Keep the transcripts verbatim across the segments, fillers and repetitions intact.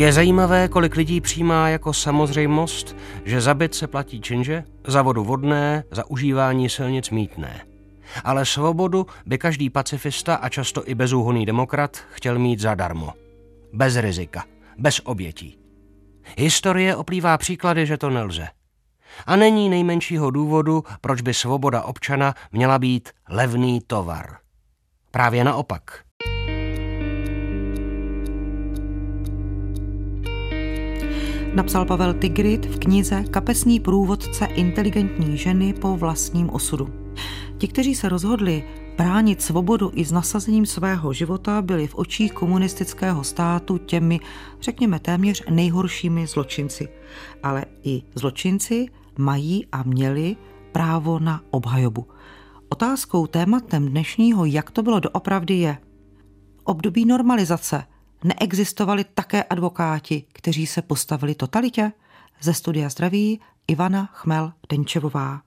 Je zajímavé, kolik lidí přijímá jako samozřejmost, že za byt se platí činže, za vodu vodné, za užívání silnic mýtné. Ale svobodu by každý pacifista a často i bezúhonný demokrat chtěl mít zadarmo. Bez rizika, bez obětí. Historie oplývá příklady, že to nelze. A není nejmenšího důvodu, proč by svoboda občana měla být levný tovar. Právě naopak. Napsal Pavel Tigrit v knize Kapesní průvodce inteligentní ženy po vlastním osudu. Ti, kteří se rozhodli bránit svobodu i s nasazením svého života, byli v očích komunistického státu těmi, řekněme, téměř nejhoršími zločinci. Ale i zločinci mají a měli právo na obhajobu. Otázkou, tématem dnešního, jak to bylo doopravdy, je období normalizace. Neexistovali také advokáti, kteří se postavili totalitě? Ze studia zdraví Ivana Chmel-Denčevová.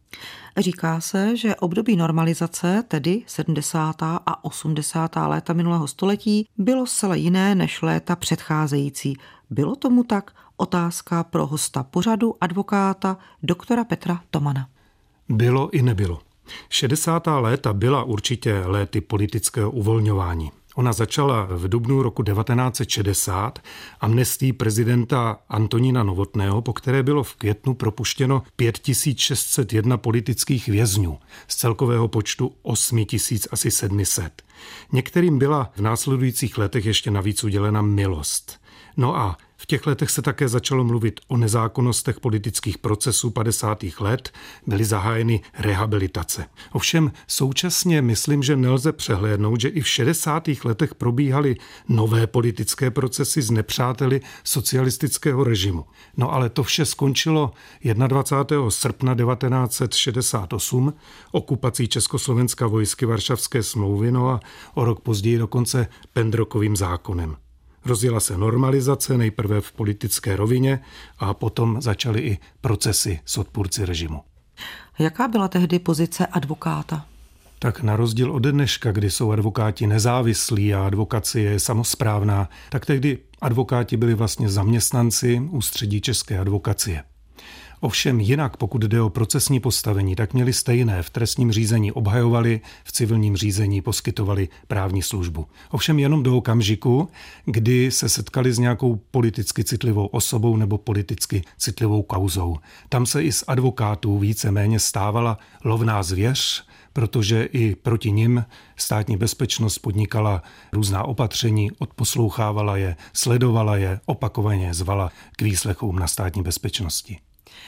Říká se, že období normalizace, tedy sedmdesátá a osmdesátá léta minulého století, bylo zcela jiné než léta předcházející. Bylo tomu tak? Otázka pro hosta pořadu, advokáta doktora Petra Tomana. Bylo i nebylo. šedesátá léta byla určitě léty politického uvolňování. Ona začala v dubnu roku devatenáct set šedesát amnestií prezidenta Antonína Novotného, po které bylo v květnu propuštěno pět tisíc šest set jedna politických vězňů z celkového počtu osm tisíc asi sedm set. Některým byla v následujících letech ještě navíc udělena milost. No a v těch letech se také začalo mluvit o nezákonnostech politických procesů padesátých let, byly zahájeny rehabilitace. Ovšem současně myslím, že nelze přehlédnout, že i v šedesátých letech probíhaly nové politické procesy s nepřáteli socialistického režimu. No ale to vše skončilo dvacátého prvního srpna devatenáct set šedesát osm okupací Československa vojsky Varšavské smlouvy, no a o rok později dokonce Pendrokovým zákonem. Rozjela se normalizace nejprve v politické rovině a potom začaly i procesy s odpůrci režimu. Jaká byla tehdy pozice advokáta? Tak na rozdíl od dneška, kdy jsou advokáti nezávislí a advokacie je samosprávná, tak tehdy advokáti byli vlastně zaměstnanci Ústředí české advokacie. Ovšem jinak, pokud jde o procesní postavení, tak měli stejné. V trestním řízení obhajovali, v civilním řízení poskytovali právní službu. Ovšem jenom do okamžiku, kdy se setkali s nějakou politicky citlivou osobou nebo politicky citlivou kauzou. Tam se i z advokátů víceméně stávala lovná zvěř, protože i proti nim státní bezpečnost podnikala různá opatření, odposlouchávala je, sledovala je, opakovaně zvala k výslechům na státní bezpečnosti.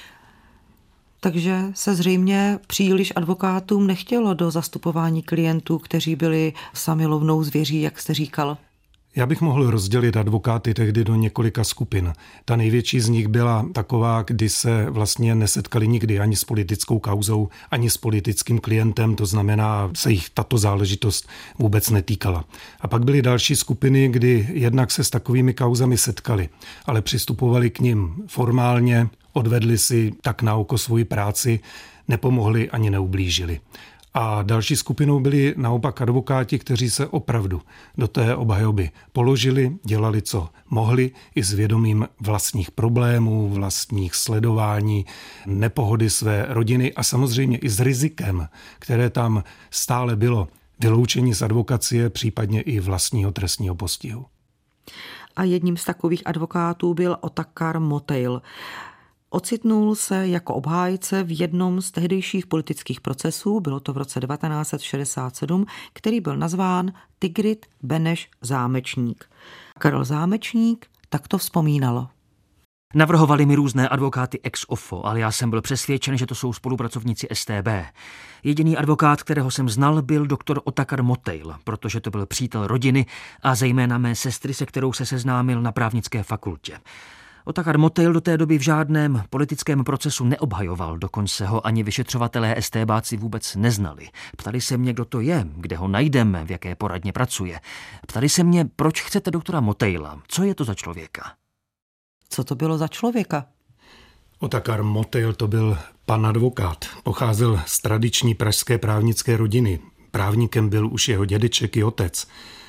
Takže se zřejmě příliš advokátům nechtělo do zastupování klientů, kteří byli sami lovnou zvěří, jak jste říkal. Já bych mohl rozdělit advokáty tehdy do několika skupin. Ta největší z nich byla taková, kdy se vlastně nesetkali nikdy ani s politickou kauzou, ani s politickým klientem, to znamená, se jich tato záležitost vůbec netýkala. A pak byly další skupiny, kdy jednak se s takovými kauzami setkali, ale přistupovali k nim formálně, odvedli si tak na oko svoji práci, nepomohli ani neublížili. A další skupinou byli naopak advokáti, kteří se opravdu do té obhajoby položili, dělali, co mohli, i s vědomím vlastních problémů, vlastních sledování, nepohody své rodiny a samozřejmě i s rizikem, které tam stále bylo, vyloučení z advokacie, případně i vlastního trestního postihu. A jedním z takových advokátů byl Otakar Motejl. Ocitnul se jako obhájce v jednom z tehdejších politických procesů, bylo to v roce devatenáct set šedesát sedm, který byl nazván Tigrit Beneš Zámečník. Karel Zámečník tak to vzpomínalo. Navrhovali mi různé advokáty ex ofo, ale já jsem byl přesvědčen, že to jsou spolupracovníci S T B. Jediný advokát, kterého jsem znal, byl doktor Otakar Motejl, protože to byl přítel rodiny a zejména mé sestry, se kterou se seznámil na právnické fakultě. Otakar Motejl do té doby v žádném politickém procesu neobhajoval, dokonce ho ani vyšetřovatelé STBáci vůbec neznali. Ptali se mě, kdo to je, kde ho najdeme, v jaké poradně pracuje. Ptali se mě, proč chcete doktora Motejla, co je to za člověka. Co to bylo za člověka? Otakar Motejl to byl pan advokát. Pocházel z tradiční pražské právnické rodiny. Právníkem byl už jeho dědeček i otec.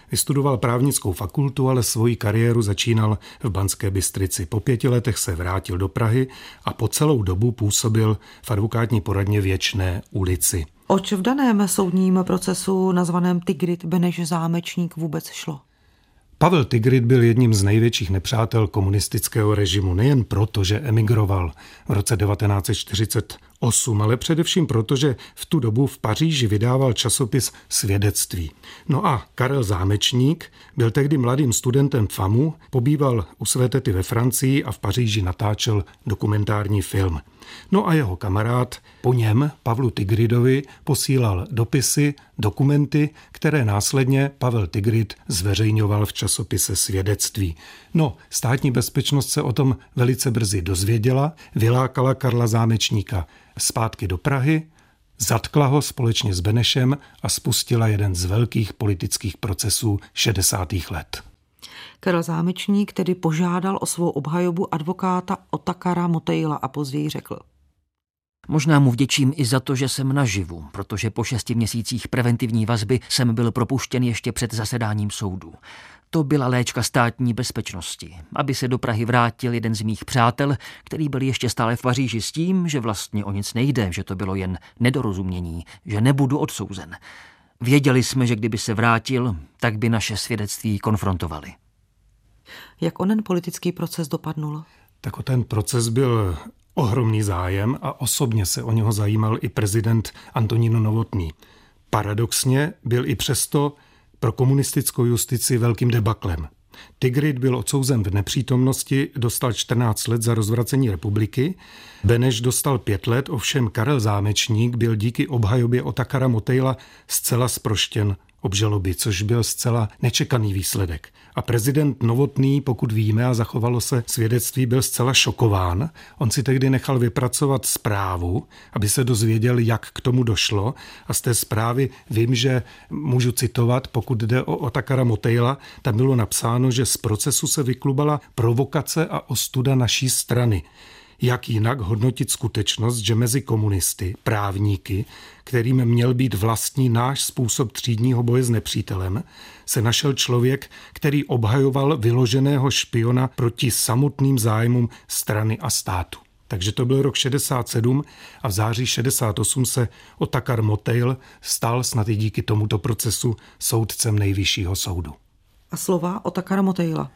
Vystudoval právnickou fakultu, ale svoji kariéru začínal v Banské Bystrici. Po pěti letech se vrátil do Prahy a po celou dobu působil v advokátní poradně Věčné ulici. Oč v daném soudním procesu nazvaném Tigrit Beneš Zámečník vůbec šlo? Pavel Tigrit byl jedním z největších nepřátel komunistického režimu, nejen proto, že emigroval v roce devatenáct set čtyřicet osm, ale především proto, že v tu dobu v Paříži vydával časopis Svědectví. No a Karel Zámečník byl tehdy mladým studentem FAMu, pobýval u své tety ve Francii a v Paříži natáčel dokumentární film. No a jeho kamarád po něm, Pavlu Tigridovi, posílal dopisy, dokumenty, které následně Pavel Tigrit zveřejňoval v časopise Svědectví. No, Státní bezpečnost se o tom velice brzy dozvěděla, vylákala Karla Zámečníka zpátky do Prahy, zatkla ho společně s Benešem a spustila jeden z velkých politických procesů šedesátých let. Karel Zámečník tedy požádal o svou obhajobu advokáta Otakara Motejla a později řekl: Možná mu vděčím i za to, že jsem naživu, protože po šesti měsících preventivní vazby jsem byl propuštěn ještě před zasedáním soudu. To byla léčka Státní bezpečnosti, aby se do Prahy vrátil jeden z mých přátel, který byl ještě stále v Paříži s tím, že vlastně o nic nejde, že to bylo jen nedorozumění, že nebudu odsouzen. Věděli jsme, že kdyby se vrátil, tak by naše svědectví konfrontovali. Jak onen politický proces dopadnul? Tak o ten proces byl ohromný zájem a osobně se o něho zajímal i prezident Antonín Novotný. Paradoxně byl i přesto pro komunistickou justici velkým debaklem. Tigrit byl odsouzen v nepřítomnosti, dostal čtrnáct let za rozvracení republiky, Beneš dostal pět let, ovšem Karel Zámečník byl díky obhajobě Otakara Motejla zcela zproštěn obžaloby, což byl zcela nečekaný výsledek. A prezident Novotný, pokud víme a zachovalo se svědectví, byl zcela šokován. On si tehdy nechal vypracovat zprávu, aby se dozvěděl, jak k tomu došlo. A z té zprávy vím, že můžu citovat, pokud jde o Otakara Motejla, tam bylo napsáno, že z procesu se vyklubala provokace a ostuda naší strany. Jak jinak hodnotit skutečnost, že mezi komunisty, právníky, kterým měl být vlastní náš způsob třídního boje s nepřítelem, se našel člověk, který obhajoval vyloženého špiona proti samotným zájmům strany a státu. Takže to byl rok šedesát sedm a v září šedesát osm se Otakar Motejl stal snad i díky tomuto procesu soudcem Nejvyššího soudu. A slova Otakara Motejla.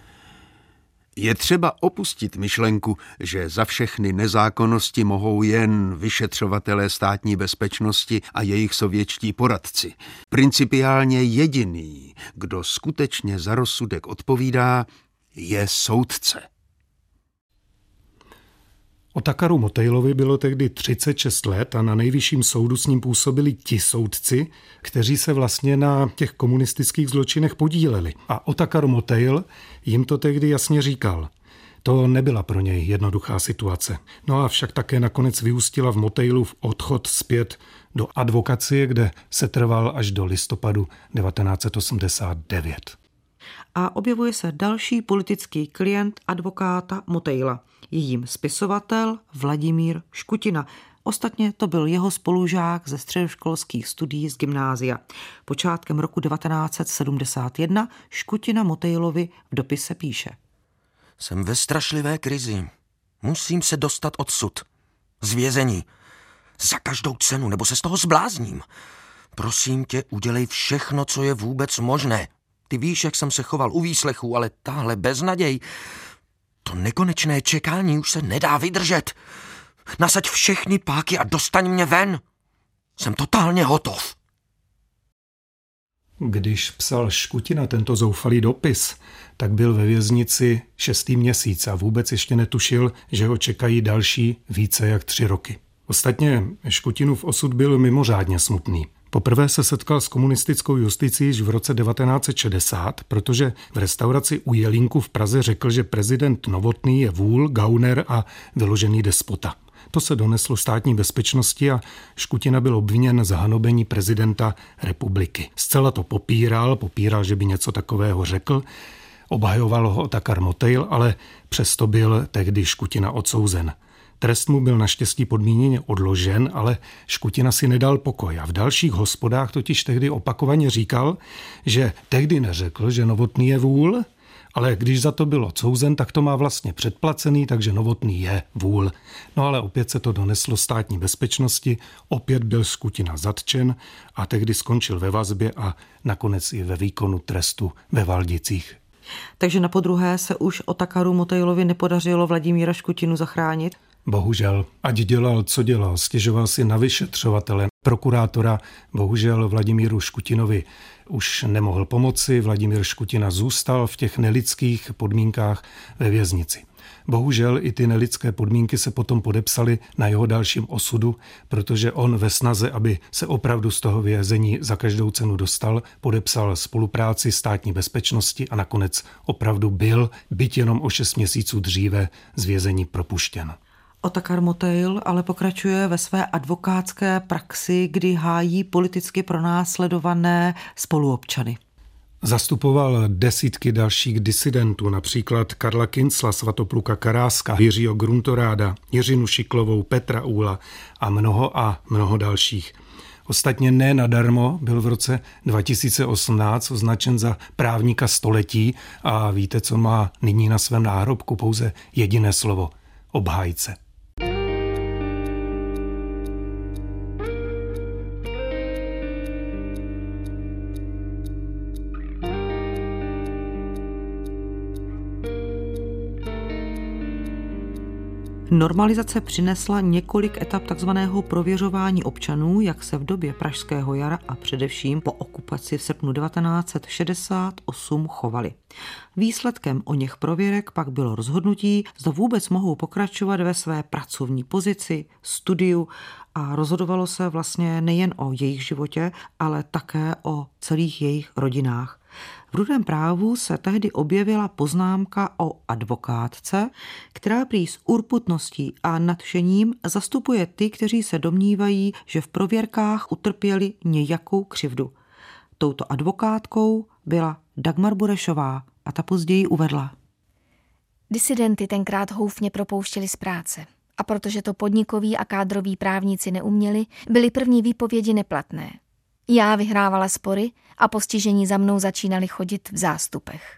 Je třeba opustit myšlenku, že za všechny nezákonnosti mohou jen vyšetřovatelé Státní bezpečnosti a jejich sovětští poradci. Principiálně jediný, kdo skutečně za rozsudek odpovídá, je soudce. Otakaru Motejlovi bylo tehdy třicet šest let a na Nejvyšším soudu s ním působili ti soudci, kteří se vlastně na těch komunistických zločinech podíleli. A Otakar Motejl jim to tehdy jasně říkal. To nebyla pro něj jednoduchá situace. No a však také nakonec vyústila v Motejlův odchod zpět do advokacie, kde se trval až do listopadu devatenáct set osmdesát devět. A objevuje se další politický klient advokáta Motejla. Je jím spisovatel Vladimír Škutina. Ostatně to byl jeho spolužák ze středoškolských studií z gymnázia. Počátkem roku devatenáct set sedmdesát jedna Škutina Motejlovi v dopise píše: Jsem ve strašlivé krizi. Musím se dostat odsud. Z vězení. Za každou cenu, nebo se z toho zblázním. Prosím tě, udělej všechno, co je vůbec možné. Ty víš, jak jsem se choval u výslechů, ale tahle beznaděj, to nekonečné čekání už se nedá vydržet. Nasaď všechny páky a dostaň mě ven. Jsem totálně hotov. Když psal Škutina tento zoufalý dopis, tak byl ve věznici šestý měsíc a vůbec ještě netušil, že ho čekají další více jak tři roky. Ostatně Škutinův osud byl mimořádně smutný. Poprvé se setkal s komunistickou justicí již v roce devatenáct set šedesát, protože v restauraci u Jelínku v Praze řekl, že prezident Novotný je vůl, gauner a vyložený despota. To se doneslo Státní bezpečnosti a Škutina byl obviněn z hanobení prezidenta republiky. Zcela to popíral, popíral, že by něco takového řekl. Obhajoval ho Otakar Motejl, ale přesto byl tehdy Škutina odsouzen. Trest mu byl naštěstí podmíněně odložen, ale Škutina si nedal pokoj a v dalších hospodách totiž tehdy opakovaně říkal, že tehdy neřekl, že Novotný je vůl, ale když za to byl odsouzen, tak to má vlastně předplacený, takže Novotný je vůl. No ale opět se to doneslo státní bezpečnosti, opět byl Škutina zatčen a tehdy skončil ve vazbě a nakonec i ve výkonu trestu ve Valdicích. Takže na podruhé se už Otakaru Motejlovi nepodařilo Vladimíra Škutinu zachránit? Bohužel, ať dělal, co dělal, stěžoval si na vyšetřovatele, prokurátora, bohužel Vladimíru Škutinovi už nemohl pomoci, Vladimír Škutina zůstal v těch nelidských podmínkách ve věznici. Bohužel i ty nelidské podmínky se potom podepsaly na jeho dalším osudu, protože on ve snaze, aby se opravdu z toho vězení za každou cenu dostal, podepsal spolupráci státní bezpečnosti a nakonec opravdu byl, byť jenom o šest měsíců dříve, z vězení propuštěn. Otakar Motejl ale pokračuje ve své advokátské praxi, kdy hájí politicky pronásledované spoluobčany. Zastupoval desítky dalších disidentů, například Karla Kincla, Svatopluka Karáska, Jiřího Gruntoráda, Jiřinu Šiklovou, Petra Úla a mnoho a mnoho dalších. Ostatně ne nadarmo byl v roce dva tisíce osmnáct označen za právníka století a víte, co má nyní na svém náhrobku? Pouze jediné slovo – obhájce. Normalizace přinesla několik etap takzvaného prověřování občanů, jak se v době Pražského jara a především po okupaci v srpnu devatenáct set šedesát osm chovali. Výsledkem o něch prověrek pak bylo rozhodnutí, zda vůbec mohou pokračovat ve své pracovní pozici, studiu a rozhodovalo se vlastně nejen o jejich životě, ale také o celých jejich rodinách. V Rudém právu se tehdy objevila poznámka o advokátce, která prý s urputností a nadšením zastupuje ty, kteří se domnívají, že v prověrkách utrpěli nějakou křivdu. Touto advokátkou byla Dagmar Burešová a ta později uvedla. Disidenty tenkrát houfně propouštěli z práce. A protože to podnikoví a kádroví právníci neuměli, byly první výpovědi neplatné. Já vyhrávala spory a postižení za mnou začínali chodit v zástupech.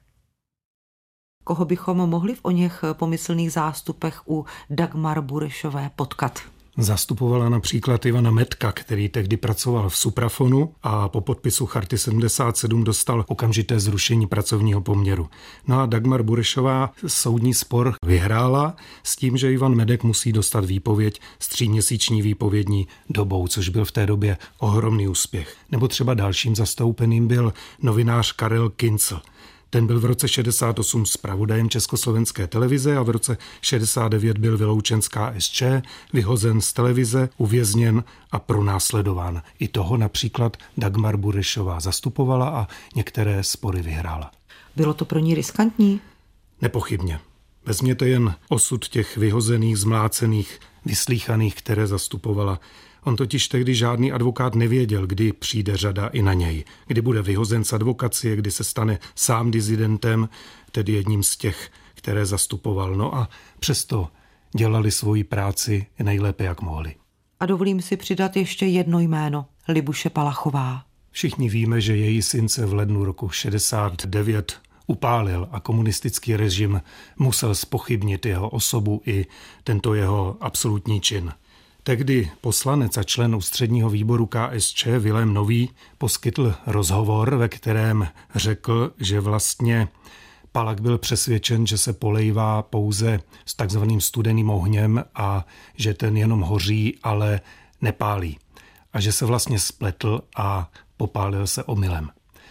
Koho bychom mohli v oněch pomyslných zástupech u Dagmar Burešové potkat? Zastupovala například Ivana Metka, který tehdy pracoval v Suprafonu a po podpisu Charty sedmdesát sedm dostal okamžité zrušení pracovního poměru. No a Dagmar Burešová soudní spor vyhrála s tím, že Ivan Medek musí dostat výpověď s tříměsíční výpovědní dobou, což byl v té době ohromný úspěch. Nebo třeba dalším zastoupeným byl novinář Karel Kincl. Ten byl v roce šedesát osm zpravodajem Československé televize a v roce šedesát devět byl vyloučen z K S Č, vyhozen z televize, uvězněn a pronásledován. I toho například Dagmar Burešová zastupovala a některé spory vyhrála. Bylo to pro ní riskantní? Nepochybně. Vezměte jen osud těch vyhozených, zmlácených, vyslýchaných, které zastupovala. On totiž tehdy žádný advokát nevěděl, kdy přijde řada i na něj. Kdy bude vyhozen z advokacie, kdy se stane sám disidentem, tedy jedním z těch, které zastupoval. No a přesto dělali svoji práci nejlépe, jak mohli. A dovolím si přidat ještě jedno jméno. Libuše Palachová. Všichni víme, že její syn se v lednu roku šedesát devět upálil a komunistický režim musel zpochybnit jeho osobu i tento jeho absolutní čin. Tehdy poslanec a člen ústředního výboru K S Č Vilém Nový poskytl rozhovor, ve kterém řekl, že vlastně Palach byl přesvědčen, že se polejvá pouze s takzvaným studeným ohněm a že ten jenom hoří, ale nepálí. A že se vlastně spletl a popálil se omylem.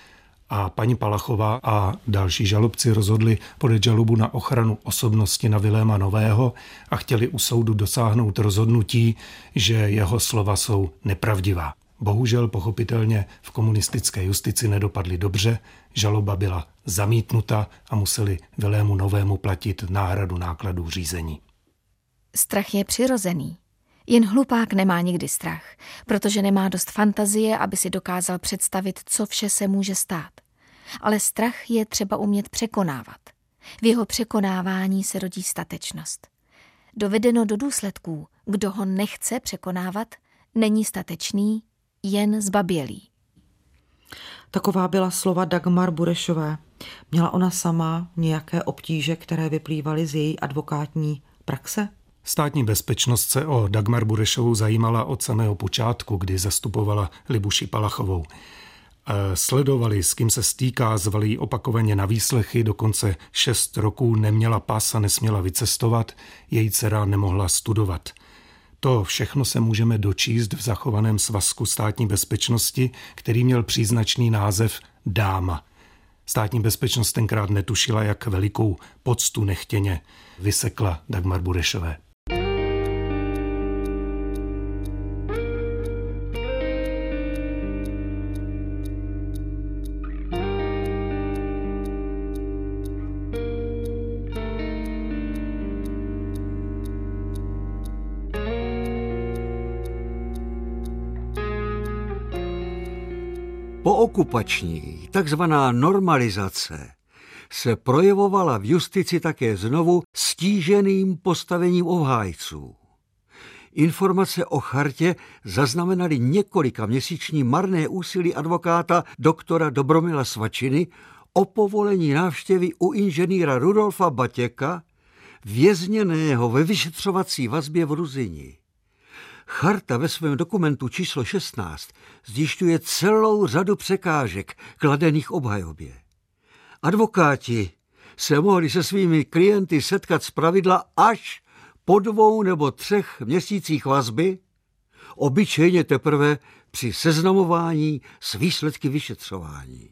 A paní Palachová a další žalobci rozhodli podat žalobu na ochranu osobnosti na Viléma Nového a chtěli u soudu dosáhnout rozhodnutí, že jeho slova jsou nepravdivá. Bohužel pochopitelně v komunistické justici nedopadly dobře, žaloba byla zamítnuta a museli Vilému Novému platit náhradu nákladů řízení. Strach je přirozený. Jen hlupák nemá nikdy strach, protože nemá dost fantazie, aby si dokázal představit, co vše se může stát. Ale strach je třeba umět překonávat. V jeho překonávání se rodí statečnost. dovedeno do důsledků, kdo ho nechce překonávat, není statečný, jen zbabělý. Taková byla slova Dagmar Burešové. Měla ona sama nějaké obtíže, které vyplývaly z její advokátní praxe? Státní bezpečnost se o Dagmar Burešovou zajímala od samého počátku, kdy zastupovala Libuši Palachovou. Sledovali, s kým se stýká, zvali ji opakovaně na výslechy, dokonce šest roků neměla pas a nesměla vycestovat, její dcera nemohla studovat. To všechno se můžeme dočíst v zachovaném svazku státní bezpečnosti, který měl příznačný název Dáma. Státní bezpečnost tenkrát netušila, jak velikou poctu nechtěně vysekla Dagmar Burešové. Pookupační, takzvaná normalizace, se projevovala v justici také znovu stíženým postavením obhájců. Informace o chartě zaznamenaly několika měsíční marné úsilí advokáta doktora Dobromila Svačiny o povolení návštěvy u inženýra Rudolfa Batěka, vězněného ve vyšetřovací vazbě v Ruzyni. Charta ve svém dokumentu číslo šestnáct zjišťuje celou řadu překážek kladených obhajobě. Advokáti se mohli se svými klienty setkat zpravidla až po dvou nebo třech měsících vazby, obyčejně teprve při seznamování s výsledky vyšetřování.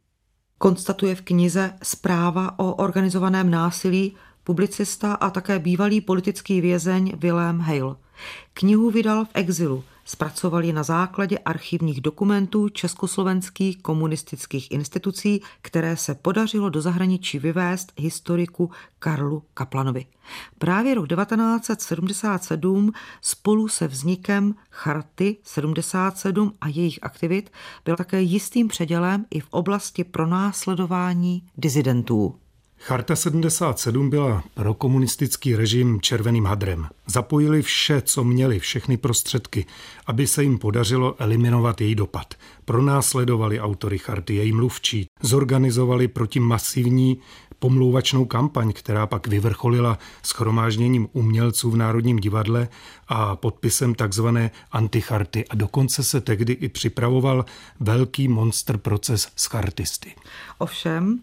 Konstatuje v knize Zpráva o organizovaném násilí publicista a také bývalý politický vězeň Wilhelm Heil. Knihu vydal v exilu, zpracoval ji na základě archivních dokumentů československých komunistických institucí, které se podařilo do zahraničí vyvést historiku Karlu Kaplanovi. Právě rok devatenáct set sedmdesát sedm spolu se vznikem Charty sedmdesát sedm a jejich aktivit byl také jistým předělem i v oblasti pronásledování disidentů. Charta sedmdesát sedm byla pro komunistický režim červeným hadrem. Zapojili vše, co měli, všechny prostředky, aby se jim podařilo eliminovat její dopad. Pronásledovali autory charty, její mluvčí, zorganizovali protimasivní pomlouvačnou kampaň, která pak vyvrcholila shromážděním umělců v Národním divadle a podpisem takzvané anticharty. A dokonce se tehdy i připravoval velký monster proces s chartisty. Ovšem,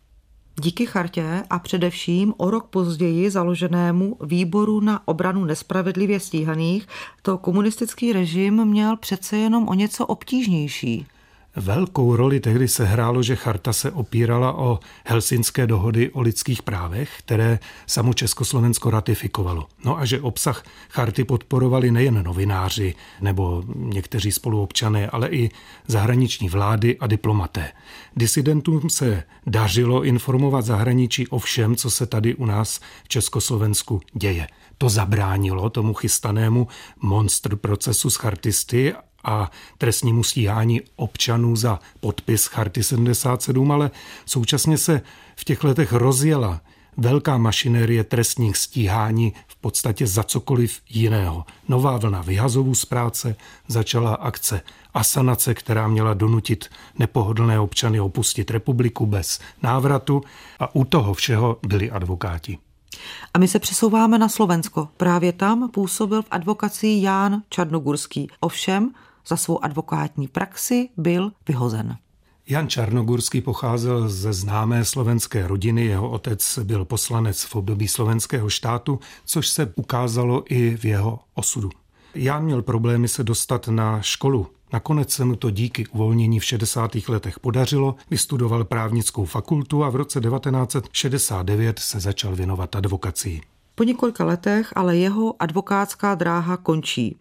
díky chartě a především o rok později založenému Výboru na obranu nespravedlivě stíhaných to komunistický režim měl přece jenom o něco obtížnější. Velkou roli tehdy sehrálo, že charta se opírala o Helsinské dohody o lidských právech, které samo Československo ratifikovalo. No a že obsah charty podporovali nejen novináři nebo někteří spoluobčané, ale i zahraniční vlády a diplomaté. Disidentům se dařilo informovat zahraničí o všem, co se tady u nás v Československu děje. To zabránilo tomu chystanému monster procesu s chartisty a trestnímu stíhání občanů za podpis Charty sedmdesát sedm, ale současně se v těch letech rozjela velká mašinérie trestních stíhání v podstatě za cokoliv jiného. Nová vlna vyhazovů z práce, začala akce asanace, která měla donutit nepohodlné občany opustit republiku bez návratu a u toho všeho byli advokáti. A my se přesouváme na Slovensko. Právě tam působil v advokacii Ján Čarnogurský. Ovšem za svou advokátní praxi byl vyhozen. Jan Čarnogurský pocházel ze známé slovenské rodiny, jeho otec byl poslanec v období slovenského štátu, což se ukázalo i v jeho osudu. Jan měl problémy se dostat na školu. Nakonec se mu to díky uvolnění v šedesátých letech podařilo, vystudoval právnickou fakultu a v roce devatenáct set šedesát devět se začal věnovat advokacii. Po několika letech ale jeho advokátská dráha končí.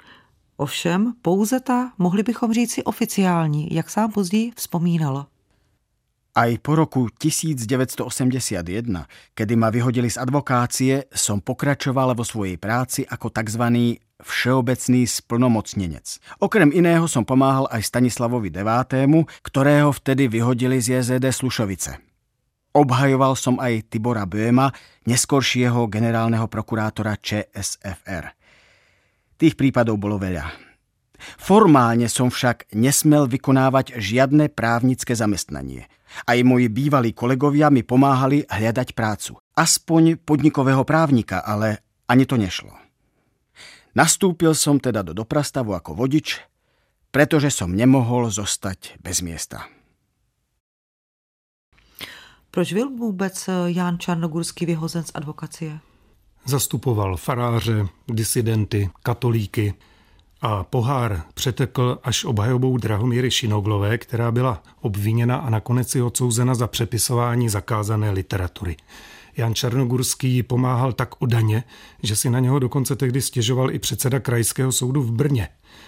Ovšem pouze ta, mohli bychom říci oficiální, jak sám později vzpomínal. Aj po roku devätnásťstoosemdesiatjeden, kedy ma vyhodili z advokácie, som pokračoval vo svojej práci ako tzv. Všeobecný splnomocnenec. Okrem iného som pomáhal aj Stanislavovi devátému, ktorého vtedy vyhodili z jé zet dé Slušovice. Obhajoval som aj Tibora Böhma, neskoršieho generálneho prokurátora ČSFR. Tých prípadov bolo veľa. Formálne som však nesmel vykonávať žiadne právnické zamestnanie. Aj moji bývalí kolegovia mi pomáhali hľadať prácu. Aspoň podnikového právnika, ale ani to nešlo. Nastúpil som teda do doprastavu ako vodič, pretože som nemohol zostať bez miesta. Proč byl vůbec Jan Čarnogurský vyhozen z advokacie? Zastupoval faráře, disidenty, katolíky a pohár přetekl až obhajobou Drahomíry Šinoglové, která byla obviněna a nakonec i odsouzena za přepisování zakázané literatury. Jan Čarnogurský pomáhal tak odaně, že si na něho dokonce tehdy stěžoval i předseda krajského soudu v Brně.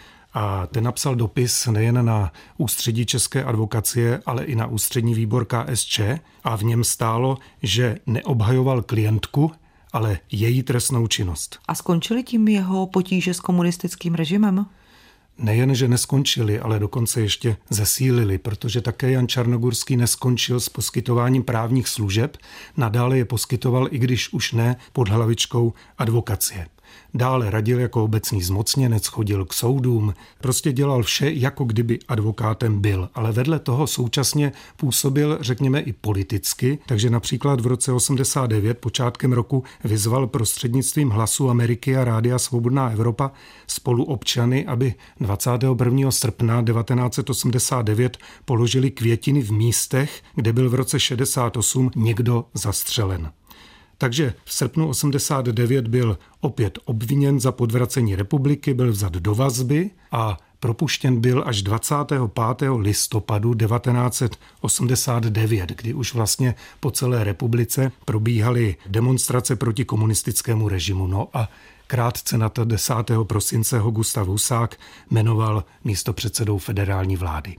A ten napsal dopis nejen na ústředí české advokacie, ale i na ústřední výbor K S Č a v něm stálo, že neobhajoval klientku, ale její trestnou činnost. A skončily tím jeho potíže s komunistickým režimem? Nejen, že neskončili, ale dokonce ještě zesílili, protože také Jan Čarnogurský neskončil s poskytováním právních služeb, nadále je poskytoval, i když už ne pod hlavičkou advokacie. Dále radil jako obecný zmocněnec, chodil k soudům, prostě dělal vše, jako kdyby advokátem byl, ale vedle toho současně působil, řekněme, i politicky, takže například v roce osmdesát devět, počátkem roku, vyzval prostřednictvím Hlasu Ameriky a Rádia Svobodná Evropa spoluobčany, aby dvacátého prvního srpna devatenáct set osmdesát devět položili květiny v místech, kde byl v roce šedesát osm někdo zastřelen. Takže v srpnu osmdesát devět byl opět obviněn za podvracení republiky, byl vzat do vazby a propuštěn byl až dvacátého pátého listopadu devatenáct set osmdesát devět, kdy už vlastně po celé republice probíhaly demonstrace proti komunistickému režimu. No a krátce na to desátého prosince ho Gustav Husák jmenoval místopředsedou federální vlády.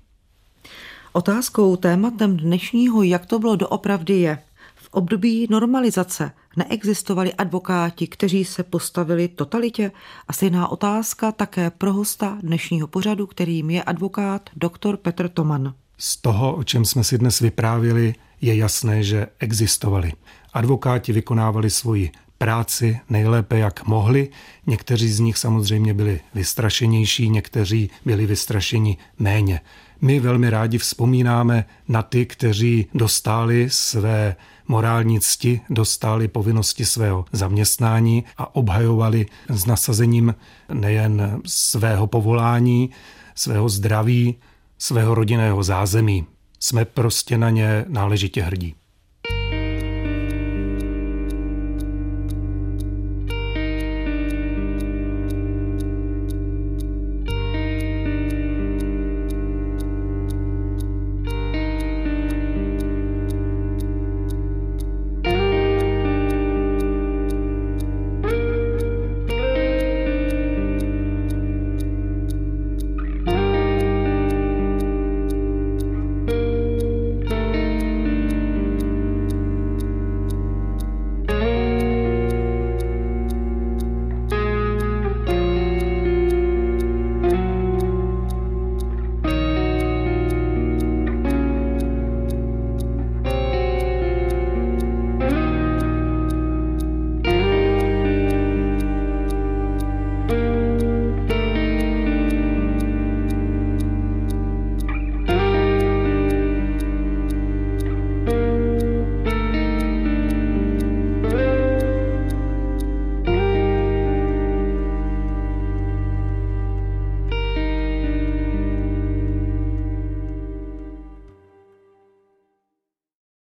Otázkou, tématem dnešního, jak to bylo doopravdy, je: v období normalizace neexistovali advokáti, kteří se postavili totalitě? A stejná otázka také pro hosta dnešního pořadu, kterým je advokát doktor Petr Toman. Z toho, o čem jsme si dnes vyprávěli, je jasné, že existovali. Advokáti vykonávali svoji práci nejlépe, jak mohli. Někteří z nich samozřejmě byli vystrašenější, někteří byli vystrašeni méně. My velmi rádi vzpomínáme na ty, kteří dostáli své morální cti, dostáli povinnosti svého zaměstnání a obhajovali s nasazením nejen svého povolání, svého zdraví, svého rodinného zázemí. Jsme prostě na ně náležitě hrdí.